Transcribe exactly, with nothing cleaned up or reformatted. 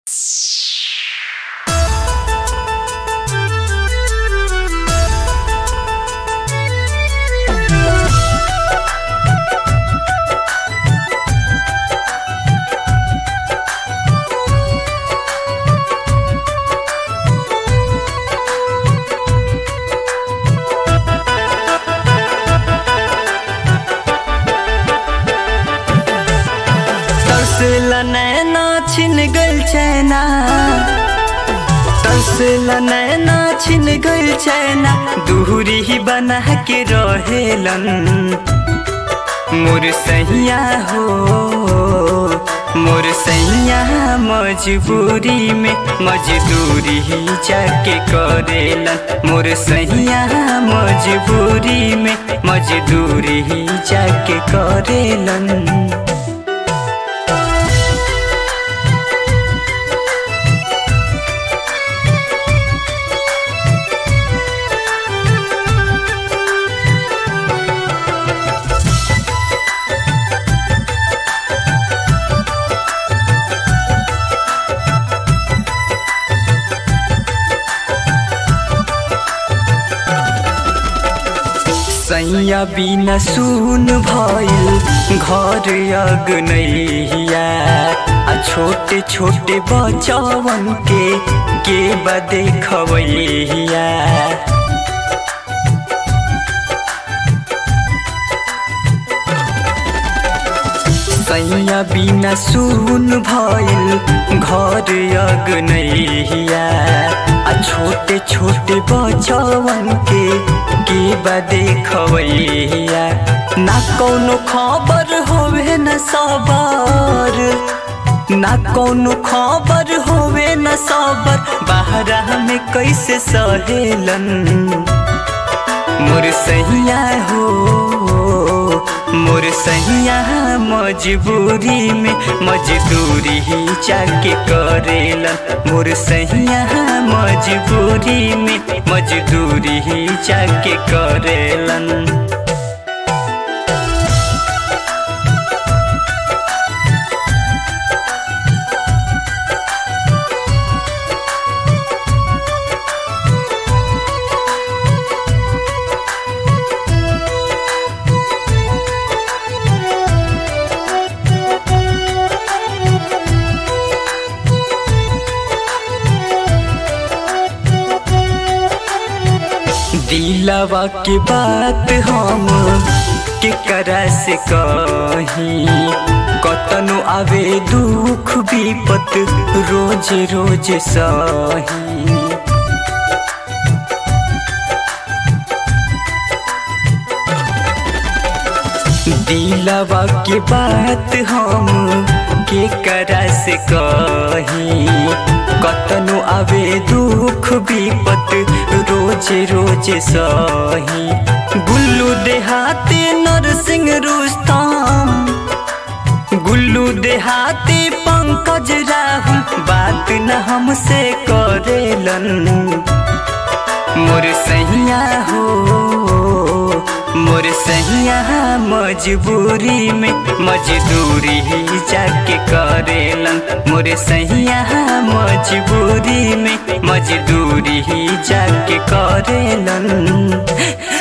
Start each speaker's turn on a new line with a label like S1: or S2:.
S1: तसला नैना छिन गइल चैना, तसला नैना छिन गइल चैना, दूरी ही बना के रहेलन मोर सैया हो। मोर सैया मजबूरी में मजदूरी ही जाके करेलन, मोर सैया मजबूरी में मजदूरी ही जाके करेलन। सैया बिना सुन भइल घर अगनैया, आ छोटे छोटे बचवन के के बा देखवैया। सैया बिना सुन भइल घर अगनैया, आ छोटे छोटे बचवन के के बा देखवैया। ना कौनो खबर होवे न सबर, ना कौनो खबर होवे न सबर, बाहरा में कैसे सहेलन मोर सैया हो। मोर सैया मजबूरी में मजदूरी ही जाके करेलन, मोर सैया मजबूरी में मजदूरी ही जाके करेलन। दिलवा की बात हम केकरा से कही, कतनो आवे दुख विपत रोज रोज सही। दिलवा की बात हम केकरा से कही, कतनो आवे दुख विपत रोज रोज सही। गुल्लू देहाती नरसिंह रुस्तम, गुल्लू देहाती पंकज राहुल, बात न हमसे करेलन मोर सैया हो। मोर सैया मजबूरी में मजदूरी ही जाके करेलन, मोर सैया मजबूरी में मजदूरी ही जाके करेलन।